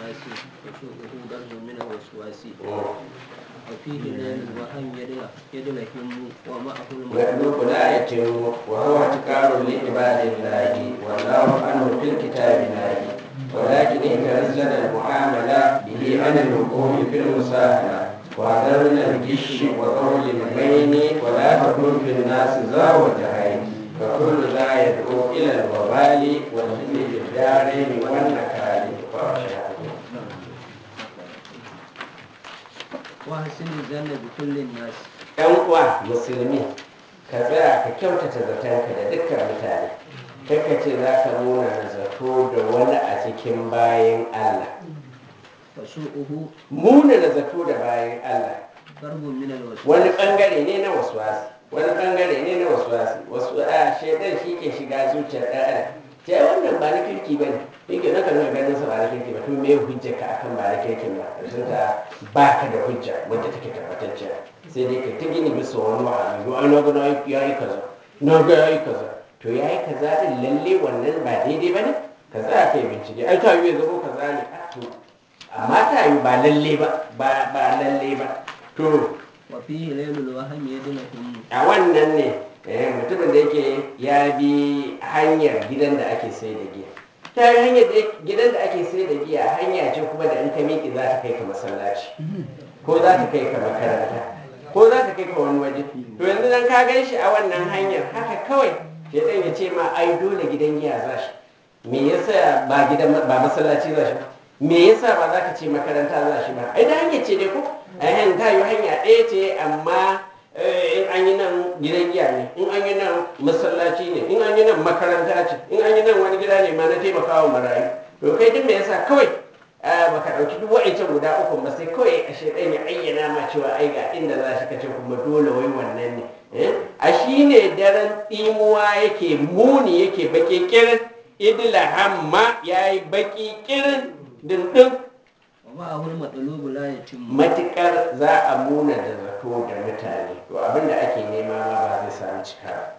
الناس وسوءه ضرب من الوسواس وفيه ليل الوهم يدلهم ومعه مطلوب لا يتم وهو احتكار لعباد الله والله عنه في الكتاب ناهي ولكن احترز لنا المعاملة به عن الوقوع في المساهلة وذرنا الغش وقول البين ولا تكن في الناس ذا وجهين فكل ذا يدعو إلى الوبال والهل في الدارين والنكال وحسن الظن بكل الناس. ‘Yan uwa musulmi ka tsaya ka kyautata zatonka da dukkan mutane kai ce za ka nuna na zato da wani a cikin bayan Allah فسوءه muna na zato da bayan Allah ضرب من الوسواس wani bangare ne na waswasi wani bangare ne na waswasi wasu a shaidan shi ke shiga zuciyar ɗan adam ta wannan ba na kirki ba ne yake na kan ganin sa ba na kirki ba to me hujja ka akan ba na kirkin ba sun ta ba ka da hujja wadda take tabbatacciya sai dai ka ta gini bisa wani wahayi yo ai na ga ya yi kaza na ga ya yi kaza to ya yi kaza din lalle wannan ba daidai ba ne ka tsaya kai bincike ai ta yi ya zama kaza ne to amma ta yi ba lalle ba lalle ba to وفيه ليل الوهم يدلهم a wannan ne mutumin da yake ya bi hanyar gidan da ake sai da giya ta yi hanyar gidan da ake sai da giya hanya ce kuma da in ka miƙe za ta kai ka masallaci ko za ta kai ka makaranta ko za ta kai ka wani waje to yanzu dan ka gan shi a wannan hanyar haka kawai shaitan ya ce ma ai dole gidan giya za shi me yasa ba masallaci za shi ba me yasa ba za ka ce makaranta za shi ba ai da hanya ce dai ko ta yi hanya ɗaya ce amma in an yi nan gidan giya ne in an yi nan masallaci ne in an yi nan makaranta ce in an yi nan wani gida ne ma na taimakawa marayu to kai duk me yasa kawai baka ɗauki duk wa'ancan guda uku ba sai kawai a shaidan ya ayyana ma cewa ai ga inda za shi kace kuma dole wai wannan ne a shi ne daren tsimuwa yake muni yake baki kirin idila hamma ya yi baki kirin dindin ومعه المطلوب لا يتم matukar za a muna da zato da mutane to abin da ake nema ma ba zai samu cika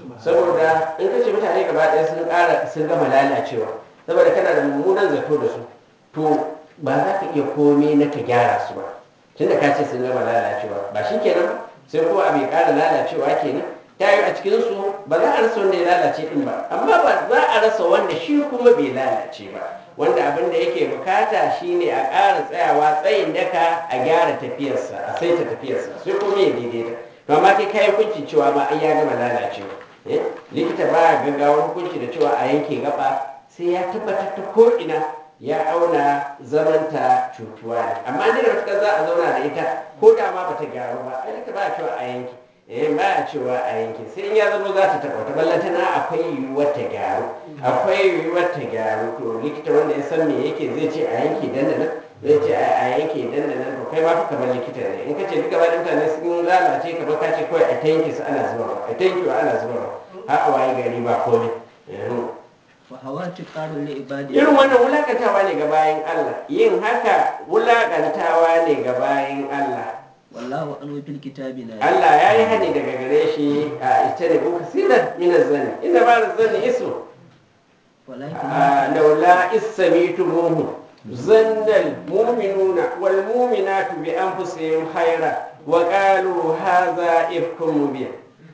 saboda in kace mutane gaba ɗaya sun gama lalacewa saboda kana da mummunan zato da su to ba za ka iya komai na ka gyara su ba tunda ka ce sun gama lalacewa ba shi kenan ba sai ko a bai ƙara lalacewa kenan ta yi a cikin su ba za a rasa wanda ya lalace din ba amma ba za a rasa wanda shi kuma bai lalace ba wanda abin da yake bukata shine a ƙara tsayawa tsayin daka a gyara tafiyarsa a saita tafiyarsa sai kuma ya daidaita to amma kai kayi hukunci cewa ma ai ya gama lalacewa likita ba gaggawar hukunci da cewa a yanke gaba sai ya tabbatar ta ko ina ya auna zamanta cutuwa ne amma ne da matuƙar za a zauna da ita ko da ma bata gyaru ba ai likita ba cewa a yanke ba a cewa a yanke sai in ya zama za ta taɓa ta ballantana akwai yiwuwar ta gyaru akwai yiwuwar ta gyaru to likita wanda ya san me yake zai ce a yanke dandanan zai ce a yanke dandanan to kai ma fa kamar likita ne in ka ce duka ba mutane sun lalace kamar ka ce kawai a ta yanke su ana zubarwa a ta yankewa ana zubarwa har a waye gari ba komai فهوات قار لعباد irin wannan wulakantawa ne ga bayan Allah yin haka wulakantawa ne ga bayan Allah والله أنو في الكتاب ناهي Allah ya yi hani daga gare shi a ita ne ko kasirar minar zani inda ba da zani iso ولكن laula issamitumuhu zannal mu'minuna wal mu'minatu bi anfusihim khaira wa qalu hadha ifkum mubin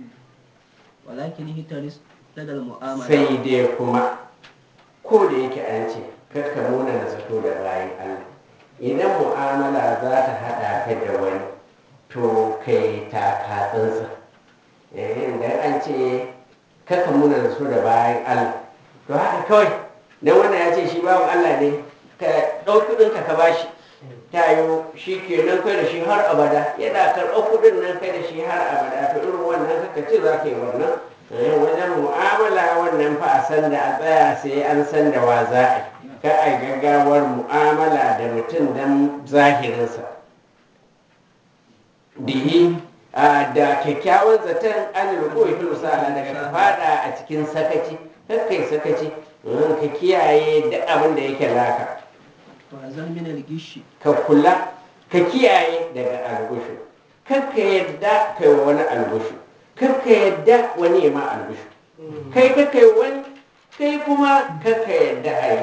ولكن اهترس لدى المؤامرة sai dai kuma ko da yake an ce kakka muna da zato da bayan Allah idan mu'amala za ta haɗa ka da wani to kai ta katsinsa idan an ce kaka muna da su da bayan Allah to haka kawai dan wannan ya ce shi bawan Allah ne ka ɗau kuɗinka ka bashi ta yi shi ke nan kai da shi har abada yana karɓar kuɗin nan kai da shi har abada to irin wannan kaka ce za ka yi wannan wajen mu'amala wannan fa a san da a tsaya sai an san da wa za a yi ka a gaggawar mu'amala da mutum don zahirinsa bihi da kyakkyawan zaton an rukuwa fil musala daga ka fada a cikin sakaci kakkai sakaci ka kiyaye duk abin da yake naka فهزل من الغش ka kula ka kiyaye daga algushu kakka yadda kai wani algushu kakka yadda wani ya ma algushu kai kakka yi wani kai kuma kakka yadda a yi ma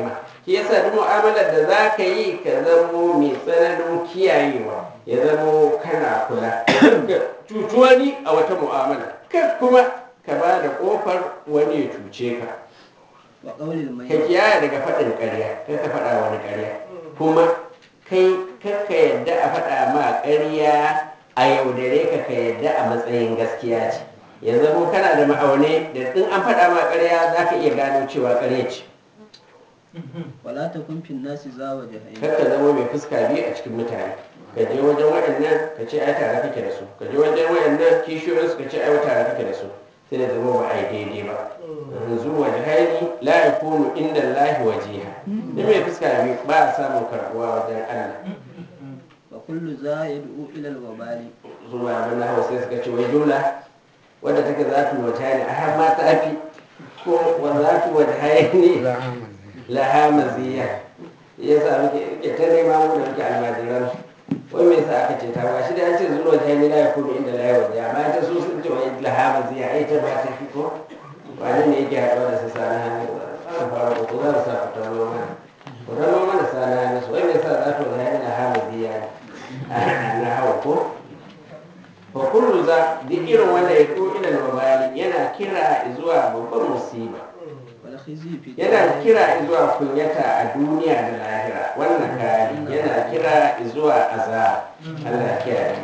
shi yasa duk mu'amalar da za ka yi ka zamo mai tsananin kiyayewa ya zamo kana kula ka cuci wani a wata mu'amala kai kuma ka ba da ƙofar wani ya cuce ka wa qawlil ka mayyit kiyaye daga faɗin ƙarya kai ka faɗa wani ƙarya kuma kai kakka yadda a faɗa ma ƙarya a yaudare ka yadda a matsayin gaskiya ce ya zamo kana da ma'aune da in an faɗa ma ƙarya za ka iya gano cewa ƙarya ce wala takun fin nasi za wajhayn kakka zama mai fuska biyu a cikin mutane ka je wajen waɗannan ka ce ai tare kake da su ka je wajen waɗannan kishiyoyinsu ka ce ai tare kake da su sai da zama ba a yi daidai ba yanzu wajhaini la yakunu inda Allahi wajiha ni mai fuska biyu ba a samun karɓuwa wajen Allah wa kullu za yad'u ila al-wabali zuwa abin na hausa suka ce wai jumla wadda take za tu wajhaini a har ma ta fi ko wa za tu wajhaini laha maziya ya sa muke ta nema mu da muke almajiran wai me yasa aka ce ta ba shi da an ce zuwa jami'a la yakunu inda la yawa ya ma ta su sun ce wai laha maziya ai ta ba ta fi ko wani ne yake haɗuwa da su sana hannu an fara ko za mu sa fitar noma fitar noma da sana hannu su wai me yasa za ta wajhaini laha maziya na hawa ko fa kullu za duk irin wanda ya ko ila al yana kira zuwa babban musiba wal khizi fi yana kira zuwa kunyata a duniya da lahira wannan kari yana kira zuwa azab Allah ya kiyaye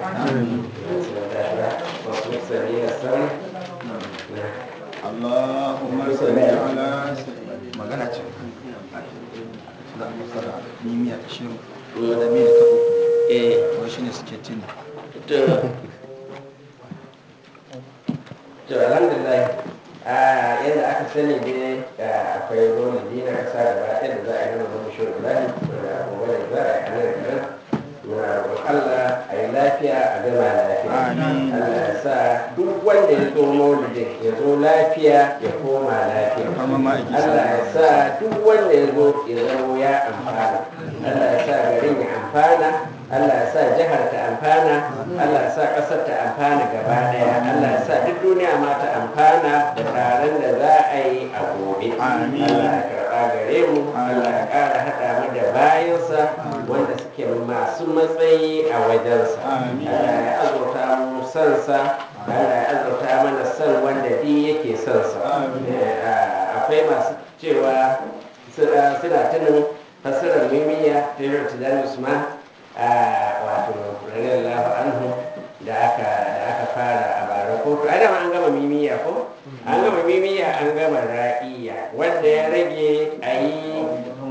wasu sabi da san Allahumma salli ala magana ce da masara nimiya ta shirin da mil ta uku wai shine suke tin to alhamdulillah yadda aka sani dai akwai maulidi na kasa da ba da za a yi na mamu shi ibrahim wanda gobe da za a yi a nan garin muna roƙon Allah a yi lafiya a gama lafiya Allah ya sa duk wanda ya zo maulidin ya zo lafiya ya koma lafiya Allah ya sa duk wanda ya zo ya zamo ya amfana Allah ya sa garin ya amfana Allah ya sa jihar ta amfana Allah ya sa ƙasar ta amfana gaba ɗaya Allah ya sa duk duniya ma ta amfana da taron da za a yi a gobe Allah ya karɓa gare mu Allah ya ƙara haɗa mu da bayansa wanda suke masu matsayi a wajensa Allah ya azurta mu sansa Allah ya azurta mana son wanda duk yake sonsa akwai masu cewa suna tunin fassarar mimiya ta yi Tijjani Usman wato radiyallahu anhu da aka fara a bara ko to adama an gama mimiya ko an gama mimiya an gama ra'iya wanda ya rage a yi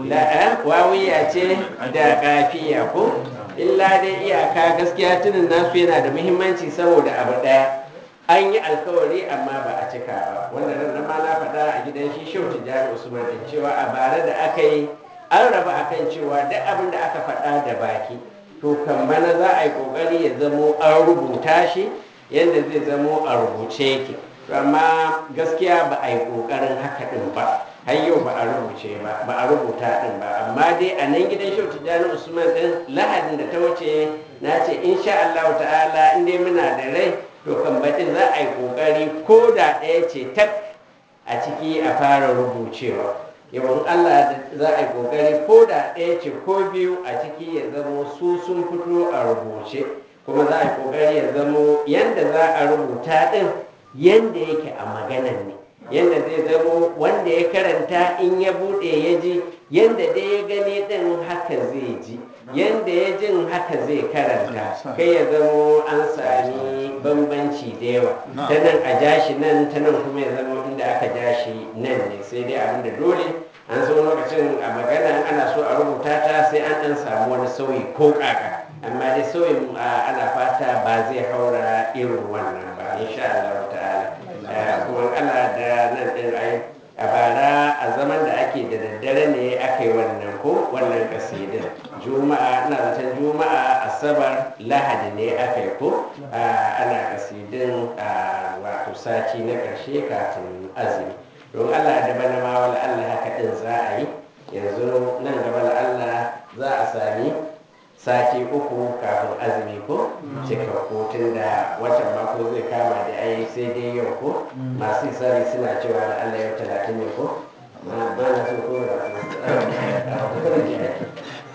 wawiya ce da kafiya ko illa dai iyaka gaskiya tunin nasu yana da muhimmanci saboda abu daya an yi alkawari amma ba a cika ba wanda nan ma na faɗa a gidan shi Shehu Tijjani Usman din cewa a bara da aka yi an raba akan cewa duk abin da aka faɗa da baki to kan bana za a yi ƙoƙari ya zamo an rubuta shi yadda zai zamo a rubuce yake to amma gaskiya ba a yi ƙoƙarin haka ɗin ba har yau ba a rubuce ba ba a rubuta ɗin ba amma dai a nan gidan Shehu Tijjani Usman ɗin lahadin da ta wuce na ce insha Allah ta'ala in dai muna da rai to kan baɗin za a yi ƙoƙari ko da ɗaya ce tak a ciki a fara rubucewa yawan Allah za a yi kokari ko da ɗaya ce ko biyu a ciki ya zamo su sun fito a rubuce kuma za a yi kokari ya zamo yadda za a rubuta ɗin yadda yake a maganan ne yadda zai zamo wanda ya karanta in ya buɗe ya ji yadda dai ya gani ɗin haka zai ji yadda ya jin haka zai karanta kai ya zamo an sami bambanci da yawa ta nan a jashi nan ta nan kuma ya zamo inda aka jashi nan ne sai dai abinda dole an so lokacin a magana ana so a rubuta ta sai an ɗan samu wani sauyi ko ƙaƙa amma dai sauyin ana fata ba zai haura irin wannan ba insha Allah ta'ala kuma Allah da nan ɗin ai a bara a zaman da ake da daddare ne aka yi wannan ko wannan kasidin juma'a ina zaton juma'a asabar lahadi ne aka yi ko ana kasidin wato sati na ƙarshe kafin azumi don Allah da bana ma wala Allah haka din za a yi yanzu nan gaba da Allah za a sami sati uku kafin azumi ko cikakku tun da watan mako zai kama da ai sai dai yau ko masu isari suna cewa da Allah yau 30 ne ko ba na so ko ba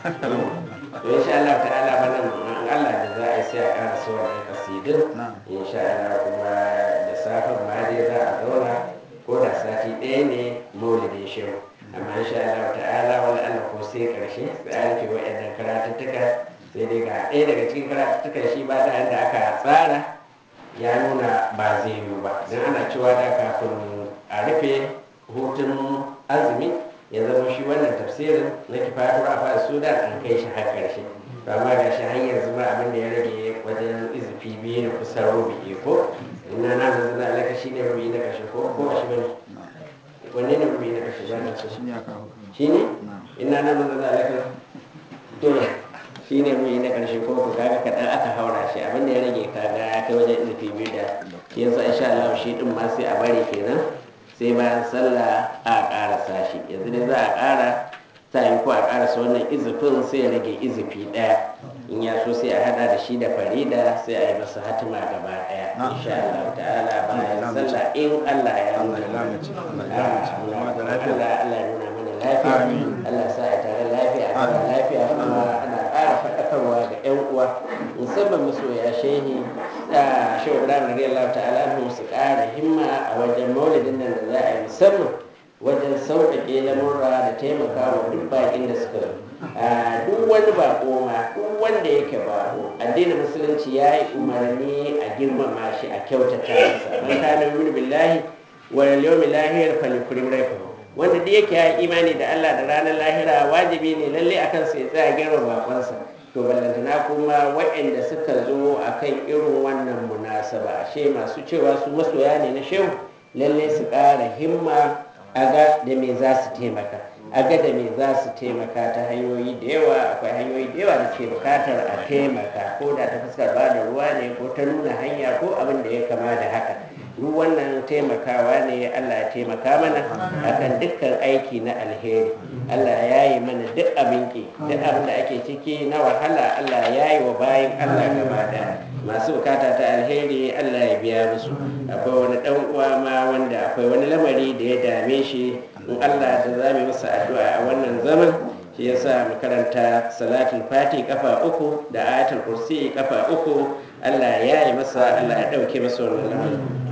to insha Allah ta'ala bana in Allah da za a yi sai a ƙara so wannan kasidin insha Allah kuma da safin ma dai za a zauna ko da sati ɗaya ne maulidin shehu amma insha Allah ta'ala wani Allah ko sai ƙarshe sai a rufe waɗannan karatuttuka sai dai ga ɗaya daga cikin karatuttukan shi ba da yadda aka tsara ya nuna ba zai yiwu ba don ana cewa da kafin a rufe hutun azumi ya zama shi wannan tafsirin na kifatul afa sudan an kai shi har karshe to amma ga shi har yanzu ma abin da ya rage wajen izifi biyu da kusan rubi ko ina na nan zana alaka shine rubi na karshe ko ba shi bane wanne ne rubi na karshe ba na so shine ina nan zana alaka to shine rubi na karshe ko kaga kadan aka haura shi abin da ya rage kaga ya kai wajen izifi biyu da yanzu insha Allah shi din ma sai a bari kenan sai bayan sallah a ƙarasa shi yanzu ne za a ƙara ta yi ko a ƙarasa wannan izifin sai ya rage izifi ɗaya in ya so sai a haɗa da shi da farida sai a yi masa hatima gaba ɗaya insha Allah ta'ala bayan sallah in Allah ya nuna Allah ya nuna mana lafiya Allah sa a tare lafiya a tare lafiya kuma ana ƙara faɗakarwa ga 'yan uwa musamman masoya shehi da shehu ibrahim radiyallahu ta'ala mu su ƙara himma a wajen maulidin nan da za a yi musamman wajen sauƙaƙe lamurra da taimakawa duk baƙin da suka zo duk wani baƙo ma duk wanda yake baƙo addinin musulunci ya yi umarni a girmama shi a kyautata masa man kana yu'minu billahi wal yawmil akhir falyukrim rayfahu wanda duk yake ya imani da Allah da ranar lahira wajibi ne lalle akan sa ya tsaya girmama baƙonsa to ballantana kuma waɗanda suka zo a kan irin wannan munasaba ashe masu cewa su masoya ne na shehu lalle su ƙara himma a ga da me za su taimaka a ga da me za su taimaka ta hanyoyi da yawa akwai hanyoyi da yawa da ke buƙatar a taimaka ko da ta fuskar ba da ruwa ne ko ta nuna hanya ko abin da ya kama da haka duk wannan taimakawa ne Allah ya taimaka mana akan dukkan aiki na alheri Allah ya yi mana duk abin ki duk abin da ake ciki na wahala Allah ya yi wa bayan Allah gaba da masu bukata ta alheri Allah ya biya musu akwai wani dan uwa ma wanda akwai wani lamari da ya dame shi in Allah da za mu masa addu'a a wannan zaman shi yasa mu karanta salatul fati kafa 3 da ayatul kursi kafa 3 Allah ya yi masa Allah ya dauke masa wannan lamarin